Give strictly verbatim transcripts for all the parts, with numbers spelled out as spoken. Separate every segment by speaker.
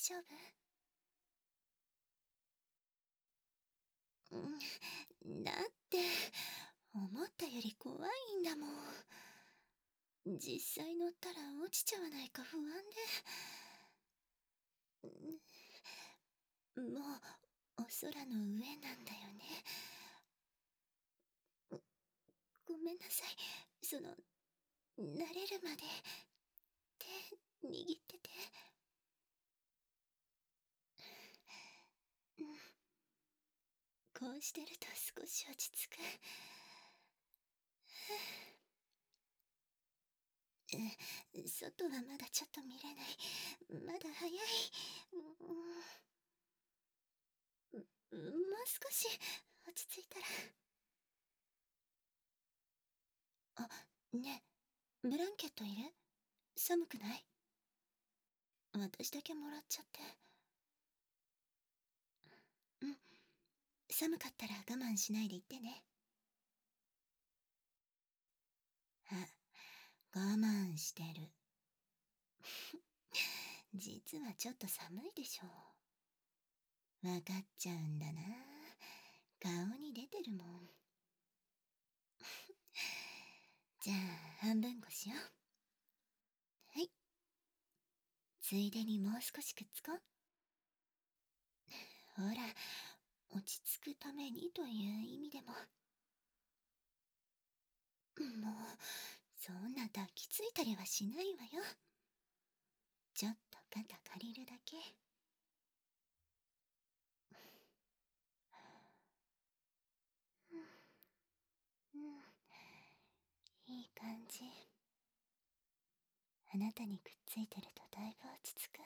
Speaker 1: 丈夫？うん、だって思ったより怖いんだもん。実際乗ったら落ちちゃわないか不安で。もうお空の上なんだよね。ごめんなさい。その慣れるまで手握ってて。うん、こうしてると少し落ち着く。外はまだちょっと見れない。まだ早い。うん、もう少し落ち着いたら。あ、ねえ、ブランケットいる？寒くない？私だけもらっちゃって。うん、寒かったら我慢しないで言ってね。あ、我慢してる。実はちょっと寒いでしょ。わかっちゃうんだな。顔に出てるもん。じゃあ半分こしよう。はい。ついでにもう少しくっつこう。ほら、落ち着くためにという意味でも。もうそんな抱きついたりはしないわよ。ちょっと肩借りるだけ。うん、うん、いい感じ。あなたにくっついてるとだいぶ落ち着く。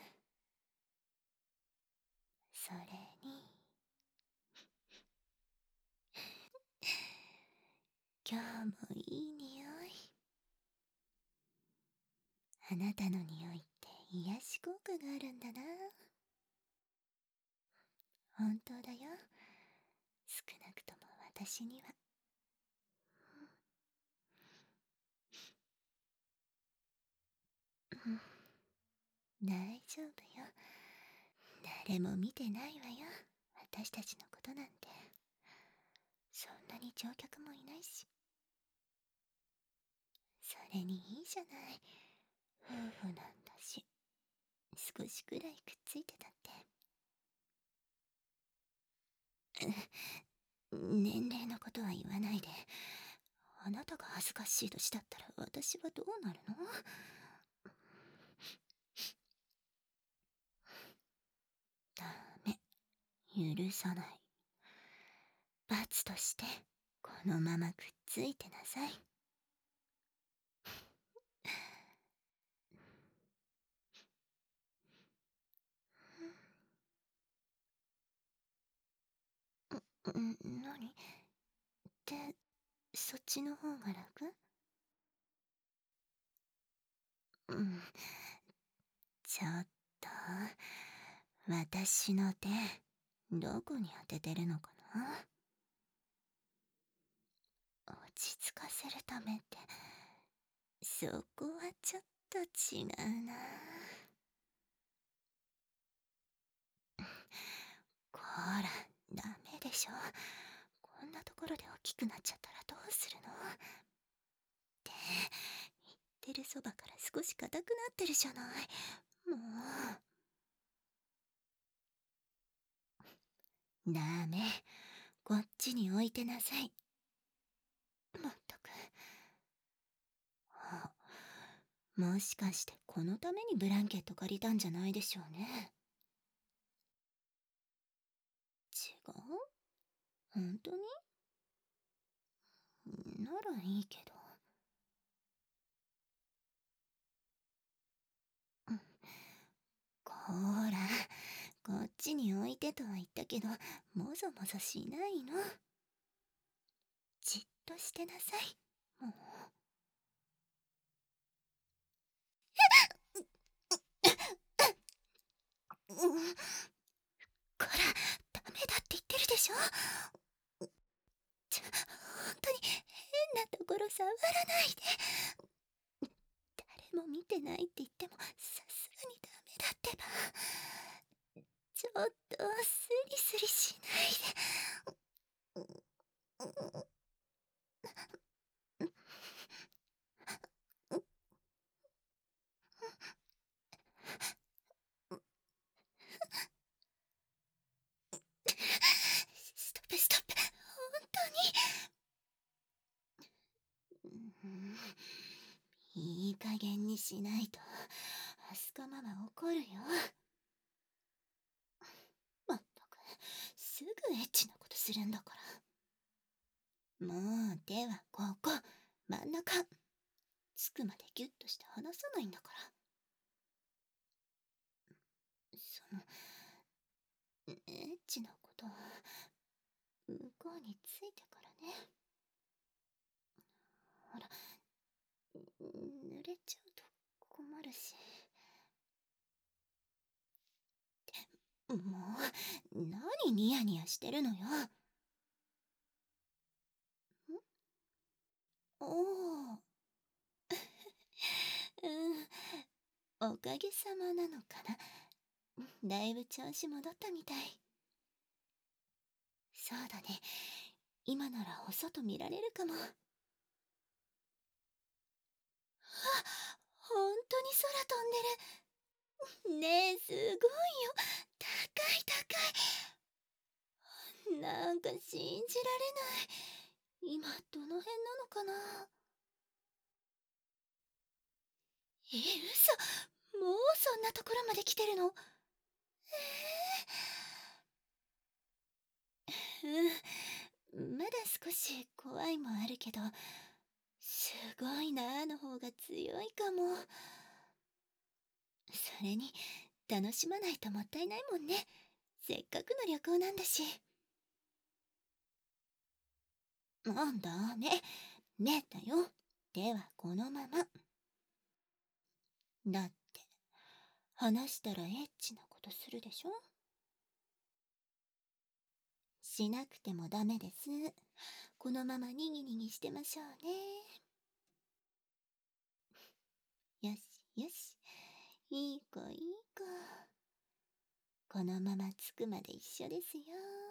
Speaker 1: それに今日もいい匂い。あなたの匂いって癒し効果があるんだな。本当だよ。少なくとも私には。うん、大丈夫よ。誰も見てないわよ。私たちのことなんて。そんなに乗客もいないし。それにいいじゃない。夫婦なんだし。少しくらいくっついてたって。年齢のことは言わないで。あなたが恥ずかしい年だったら私はどうなるの？ダメ。許さない。罰としてこのままくっついてなさい。ん、何？ってそっちの方が楽？うん、ちょっと私の手どこに当ててるのかな？落ち着かせるためって、そこはちょっと違うな。こら、ダメでしょ。こんなところで大きくなっちゃったらどうするの？って言ってるそばから少し硬くなってるじゃない。もうダメ。こっちに置いてなさい。まったく。あ、もしかしてこのためにブランケット借りたんじゃないでしょうね。違う？本当に？ならいいけど。うん、こーら、こっちに置いてとは言ったけど、もぞもぞしないの。じっとしてなさい。もう。うん、こら、ダメだって言ってるでしょ。ちょ、本当に変なところ触らないで。誰も見てないって言ってもさすがにダメだってば。 ちょっとスリスリしないで。ストップストップ、本当に。うん、いい加減にしないとアスカママ怒るよ。まったくすぐエッチなことするんだから。もう手はここ真ん中つくまでギュッとして離さないんだから。そのエッチなことは向こうについてからね。ほら濡れちゃうと困るし。もう何ニヤニヤしてるのよ。んおおうん、おかげさまなのかな。だいぶ調子戻ったみたい。そうだね、今ならお外見られるかも。あ、本当に空飛んでる。ねえ、すごいよ。高い高い。なんか信じられない。今どの辺なのかな。え、嘘。もうそんなところまで来てるの。えー、うん、まだ少し怖いもあるけど、すごいなーの方が強いかも。それに楽しまないともったいないもんね。せっかくの旅行なんだし。なんだね、ねだよ。ではこのまま。だって話したらエッチなことするでしょ。しなくてもダメです。このままにぎにぎしてましょうね。よしよし、いい子いい子。このまま着くまで一緒ですよ。